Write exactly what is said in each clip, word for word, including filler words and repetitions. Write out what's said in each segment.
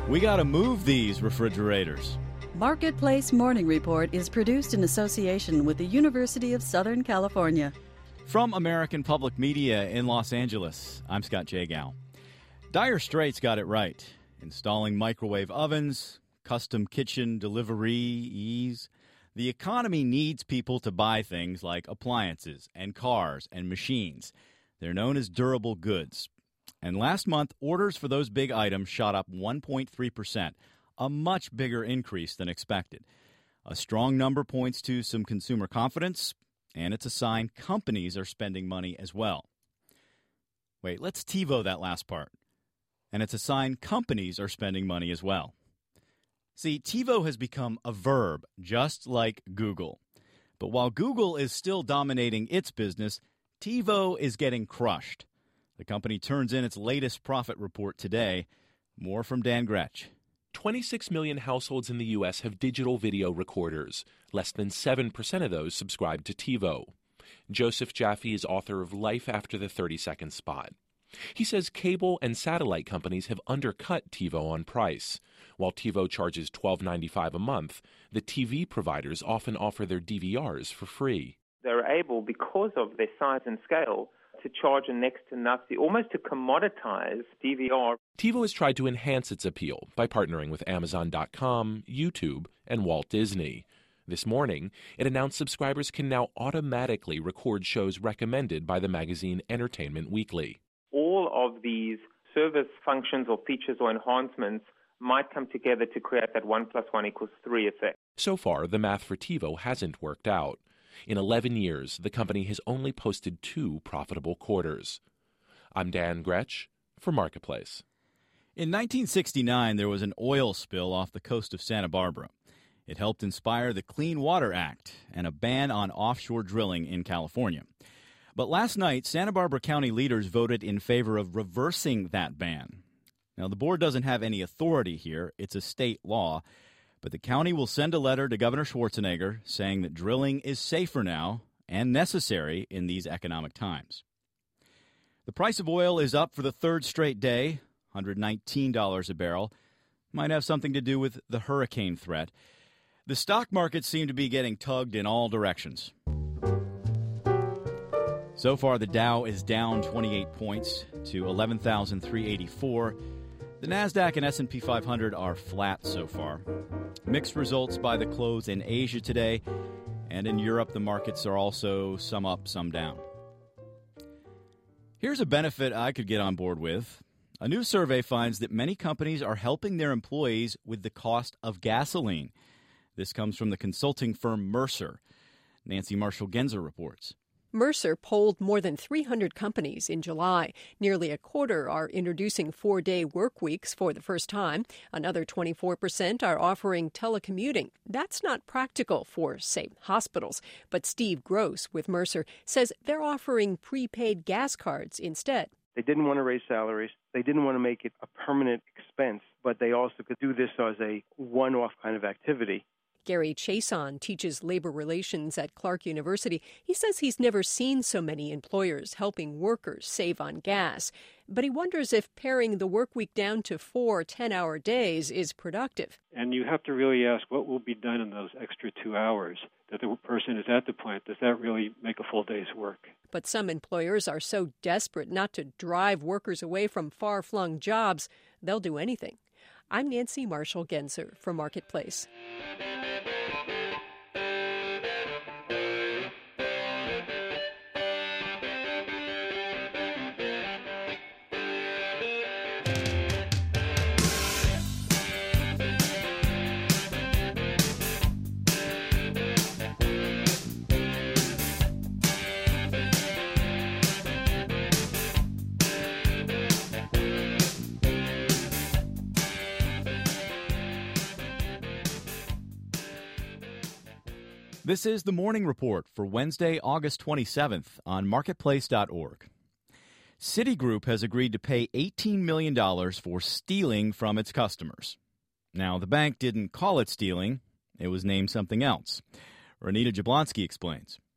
We got to move these refrigerators. Marketplace Morning Report is produced in association with the University of Southern California. From American Public Media in Los Angeles, I'm Scott Jagow. Dire Straits got it right. Installing microwave ovens, custom kitchen deliveries. The economy needs people to buy things like appliances and cars and machines. They're known as durable goods. And last month, orders for those big items shot up one point three percent, a much bigger increase than expected. A strong number points to some consumer confidence, and it's a sign companies are spending money as well. Wait, let's TiVo that last part. And it's a sign companies are spending money as well. See, TiVo has become a verb, just like Google. But while Google is still dominating its business, TiVo is getting crushed. The company turns in its latest profit report today. More from Dan Gretsch. twenty-six million households in the U S have digital video recorders. Less than seven percent of those subscribe to TiVo. Joseph Jaffe is author of Life After the thirty-second Spot. He says cable and satellite companies have undercut TiVo on price. While TiVo charges twelve ninety-five a month, the T V providers often offer their D V Rs for free. They're able, because of their size and scale, to charge a next to nothing, almost to commoditize D V R. TiVo has tried to enhance its appeal by partnering with Amazon dot com, YouTube, and Walt Disney. This morning, it announced subscribers can now automatically record shows recommended by the magazine Entertainment Weekly. All of these service functions or features or enhancements might come together to create that one plus one equals three effect. So far, the math for TiVo hasn't worked out. In eleven years, the company has only posted two profitable quarters. I'm Dan Gretsch for Marketplace. In nineteen sixty-nine, there was an oil spill off the coast of Santa Barbara. It helped inspire the Clean Water Act and a ban on offshore drilling in California. But last night, Santa Barbara County leaders voted in favor of reversing that ban. Now, the board doesn't have any authority here. It's a state law. But the county will send a letter to Governor Schwarzenegger saying that drilling is safer now and necessary in these economic times. The price of oil is up for the third straight day, one hundred nineteen dollars a barrel. Might have something to do with the hurricane threat. The stock markets seem to be getting tugged in all directions. So far, the Dow is down twenty-eight points to eleven thousand three hundred eighty-four. The NASDAQ and S and P five hundred are flat so far. Mixed results by the close in Asia today, and in Europe the markets are also some up, some down. Here's a benefit I could get on board with. A new survey finds that many companies are helping their employees with the cost of gasoline. This comes from the consulting firm Mercer. Nancy Marshall-Genzer reports. Mercer polled more than three hundred companies in July. Nearly a quarter are introducing four-day work weeks for the first time. Another twenty-four percent are offering telecommuting. That's not practical for, say, hospitals. But Steve Gross with Mercer says they're offering prepaid gas cards instead. They didn't want to raise salaries. They didn't want to make it a permanent expense, but they also could do this as a one-off kind of activity. Gary Chason teaches labor relations at Clark University. He says he's never seen so many employers helping workers save on gas. But he wonders if paring the work week down to four ten-hour days is productive. And you have to really ask what will be done in those extra two hours that the person is at the plant. Does that really make a full day's work? But some employers are so desperate not to drive workers away from far-flung jobs, they'll do anything. I'm Nancy Marshall-Genzer for Marketplace. This is the Morning Report for Wednesday, August twenty-seventh on marketplace dot org. Citigroup has agreed to pay eighteen million dollars for stealing from its customers. Now, the bank didn't call it stealing. It was named something else. Renita Jablonski explains.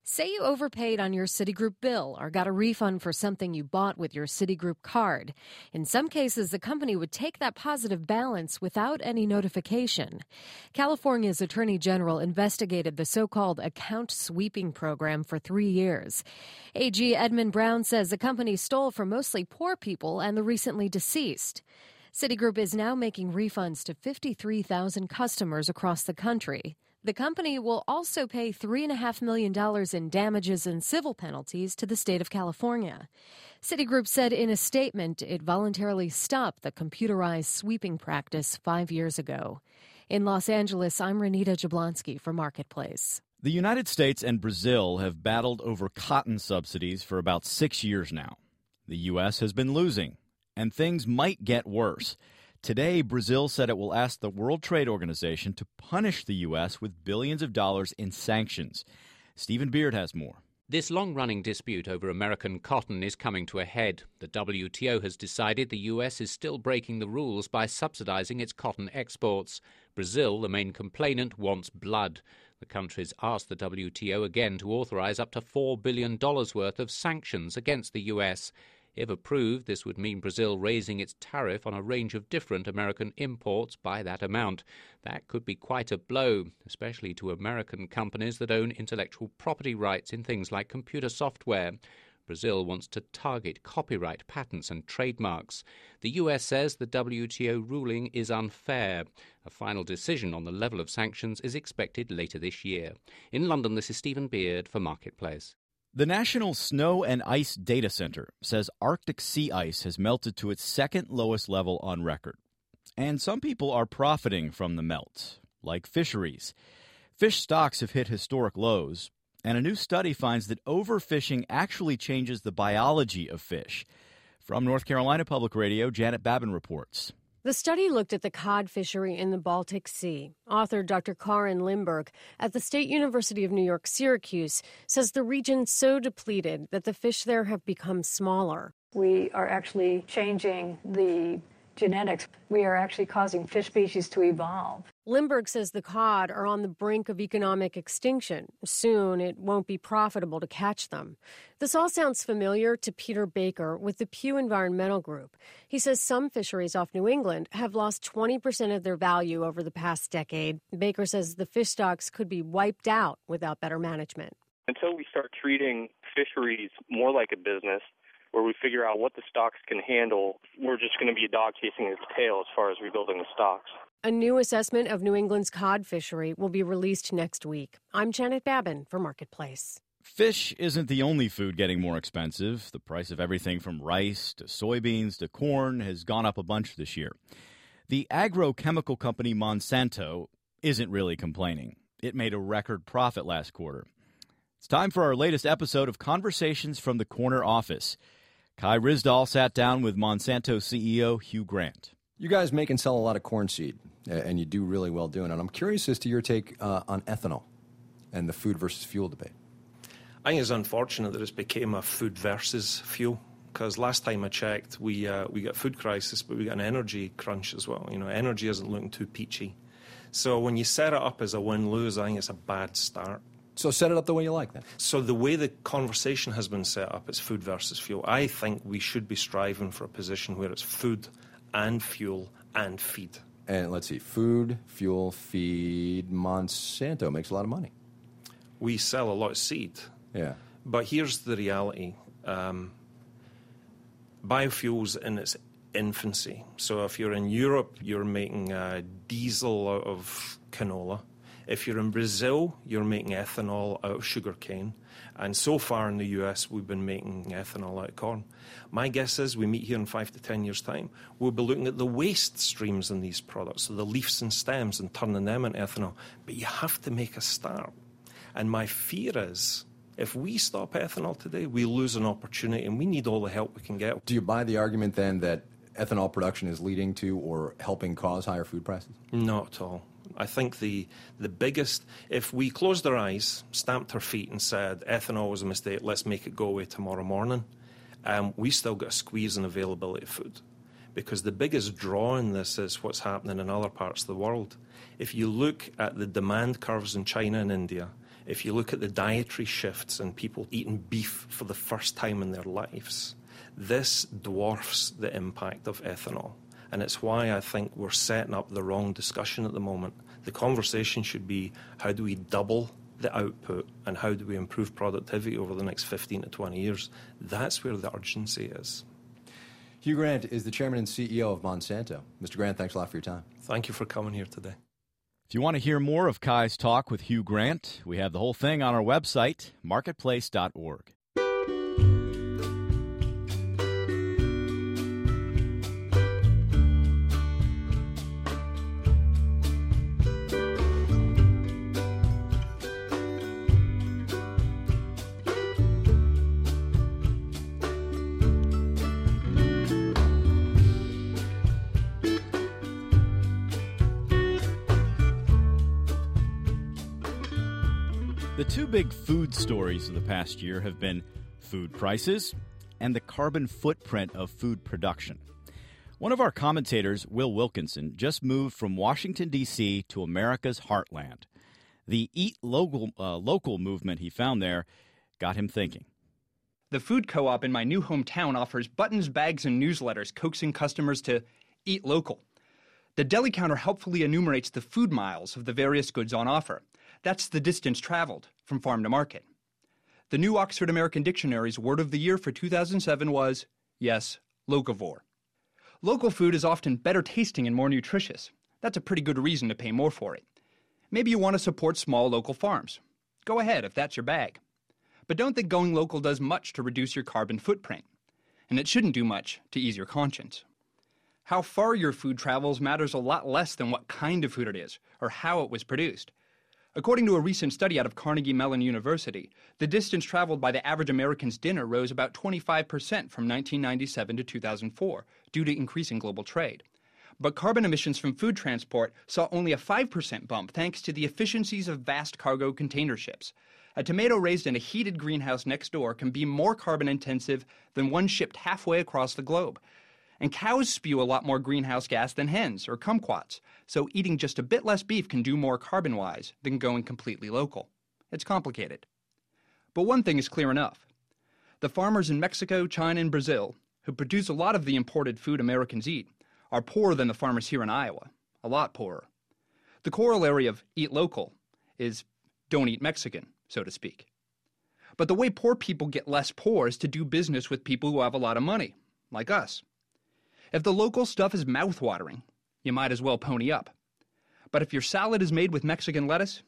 Say you overpaid on your Citigroup bill or got a refund for something you bought with your Citigroup card. In some cases, the company would take that positive balance without any notification. California's Attorney General investigated the so-called account sweeping program for three years. A G Edmund Brown says the company stole from mostly poor people and the recently deceased. Citigroup is now making refunds to fifty-three thousand customers across the country. The company will also pay three point five million dollars in damages and civil penalties to the state of California. Citigroup said in a statement it voluntarily stopped the computerized sweeping practice five years ago. In Los Angeles, I'm Renita Jablonski for Marketplace. The United States and Brazil have battled over cotton subsidies for about six years now. The U S has been losing, and things might get worse. Today, Brazil said it will ask the World Trade Organization to punish the U S with billions of dollars in sanctions. Stephen Beard has more. This long-running dispute over American cotton is coming to a head. The W T O has decided the U S is still breaking the rules by subsidizing its cotton exports. Brazil, the main complainant, wants blood. The country's asked the W T O again to authorize up to four billion dollars worth of sanctions against the U S. If approved, this would mean Brazil raising its tariff on a range of different American imports by that amount. That could be quite a blow, especially to American companies that own intellectual property rights in things like computer software. Brazil wants to target copyright, patents and trademarks. The U S says the W T O ruling is unfair. A final decision on the level of sanctions is expected later this year. In London, this is Stephen Beard for Marketplace. The National Snow and Ice Data Center says Arctic sea ice has melted to its second lowest level on record. And some people are profiting from the melt, like fisheries. Fish stocks have hit historic lows, and a new study finds that overfishing actually changes the biology of fish. From North Carolina Public Radio, Janet Babin reports. The study looked at the cod fishery in the Baltic Sea. Author Doctor Karin Limburg at the State University of New York, Syracuse, says the region's so depleted that the fish there have become smaller. We are actually changing the genetics. We are actually causing fish species to evolve. Limburg says the cod are on the brink of economic extinction. Soon it won't be profitable to catch them. This all sounds familiar to Peter Baker with the Pew Environmental Group. He says some fisheries off New England have lost twenty percent of their value over the past decade. Baker says the fish stocks could be wiped out without better management. Until we start treating fisheries more like a business, where we figure out what the stocks can handle, we're just going to be a dog chasing its tail as far as rebuilding the stocks. A new assessment of New England's cod fishery will be released next week. I'm Janet Babin for Marketplace. Fish isn't the only food getting more expensive. The price of everything from rice to soybeans to corn has gone up a bunch this year. The agrochemical company Monsanto isn't really complaining. It made a record profit last quarter. It's time for our latest episode of Conversations from the Corner Office. Kai Ryssdal sat down with Monsanto C E O Hugh Grant. You guys make and sell a lot of corn seed, and you do really well doing it. I'm curious as to your take uh, on ethanol and the food versus fuel debate. I think it's unfortunate that it's became a food versus fuel, because last time I checked, we uh, we got a food crisis, but we got an energy crunch as well. You know, energy isn't looking too peachy. So when you set it up as a win-lose, I think it's a bad start. So set it up the way you like, then. So the way the conversation has been set up, it's food versus fuel. I think we should be striving for a position where it's food and fuel and feed. And let's see, food, fuel, feed. Monsanto makes a lot of money. We sell a lot of seed. Yeah. But here's the reality. Um, biofuels in its infancy. So if you're in Europe, you're making uh, diesel out of canola. If you're in Brazil, you're making ethanol out of sugarcane. And so far in the U S, we've been making ethanol out of corn. My guess is we meet here in five to ten years' time, we'll be looking at the waste streams in these products, so the leaves and stems, and turning them into ethanol. But you have to make a start. And my fear is, if we stop ethanol today, we lose an opportunity, and we need all the help we can get. Do you buy the argument, then, that ethanol production is leading to or helping cause higher food prices? Not at all. I think the the biggest, if we closed our eyes, stamped our feet and said, ethanol was a mistake, let's make it go away tomorrow morning, um, we still got a squeeze in availability of food. Because the biggest draw in this is what's happening in other parts of the world. If you look at the demand curves in China and India, If you look at the dietary shifts and people eating beef for the first time in their lives, this dwarfs the impact of ethanol. And it's why I think we're setting up the wrong discussion at the moment. The conversation should be, how do we double the output and how do we improve productivity over the next fifteen to twenty years? That's where the urgency is. Hugh Grant is the chairman and C E O of Monsanto. Mister Grant, thanks a lot for your time. Thank you for coming here today. If you want to hear more of Kai's talk with Hugh Grant, we have the whole thing on our website, marketplace dot org. The two big food stories of the past year have been food prices and the carbon footprint of food production. One of our commentators, Will Wilkinson, just moved from Washington, D C to America's heartland. The Eat Local, uh, local movement he found there got him thinking. The food co-op in my new hometown offers buttons, bags, and newsletters coaxing customers to eat local. The deli counter helpfully enumerates the food miles of the various goods on offer. That's the distance traveled from farm to market. The new Oxford American Dictionary's word of the year for two thousand seven was, yes, locavore. Local food is often better tasting and more nutritious. That's a pretty good reason to pay more for it. Maybe you want to support small local farms. Go ahead if that's your bag. But don't think going local does much to reduce your carbon footprint. And it shouldn't do much to ease your conscience. How far your food travels matters a lot less than what kind of food it is or how it was produced. According to a recent study out of Carnegie Mellon University, the distance traveled by the average American's dinner rose about twenty-five percent from nineteen ninety-seven to two thousand four due to increasing global trade. But carbon emissions from food transport saw only a five percent bump thanks to the efficiencies of vast cargo container ships. A tomato raised in a heated greenhouse next door can be more carbon intensive than one shipped halfway across the globe. And cows spew a lot more greenhouse gas than hens or kumquats, so eating just a bit less beef can do more carbon-wise than going completely local. It's complicated. But one thing is clear enough. The farmers in Mexico, China, and Brazil, who produce a lot of the imported food Americans eat, are poorer than the farmers here in Iowa, a lot poorer. The corollary of eat local is don't eat Mexican, so to speak. But the way poor people get less poor is to do business with people who have a lot of money, like us. If the local stuff is mouth-watering, you might as well pony up. But if your salad is made with Mexican lettuce,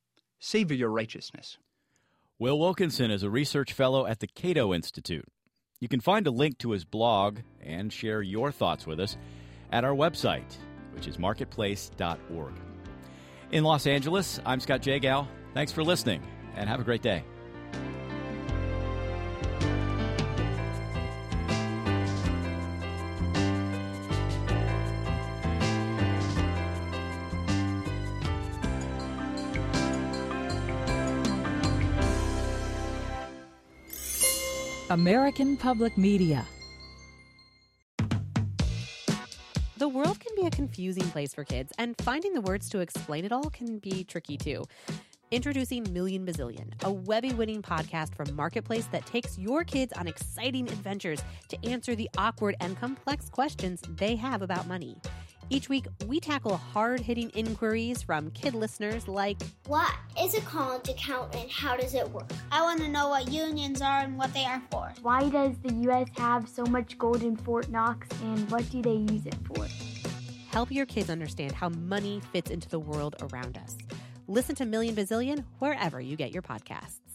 savor your righteousness. Will Wilkinson is a research fellow at the Cato Institute. You can find a link to his blog and share your thoughts with us at our website, which is marketplace dot org. In Los Angeles, I'm Scott Jagow. Thanks for listening, and have a great day. American Public Media. The world can be a confusing place for kids, and finding the words to explain it all can be tricky too. Introducing Million Bazillion, a Webby-winning podcast from Marketplace that takes your kids on exciting adventures to answer the awkward and complex questions they have about money. Each week, we tackle hard-hitting inquiries from kid listeners like, what is a college account and how does it work? I want to know what unions are and what they are for. Why does the U S have so much gold in Fort Knox and what do they use it for? Help your kids understand how money fits into the world around us. Listen to Million Bazillion wherever you get your podcasts.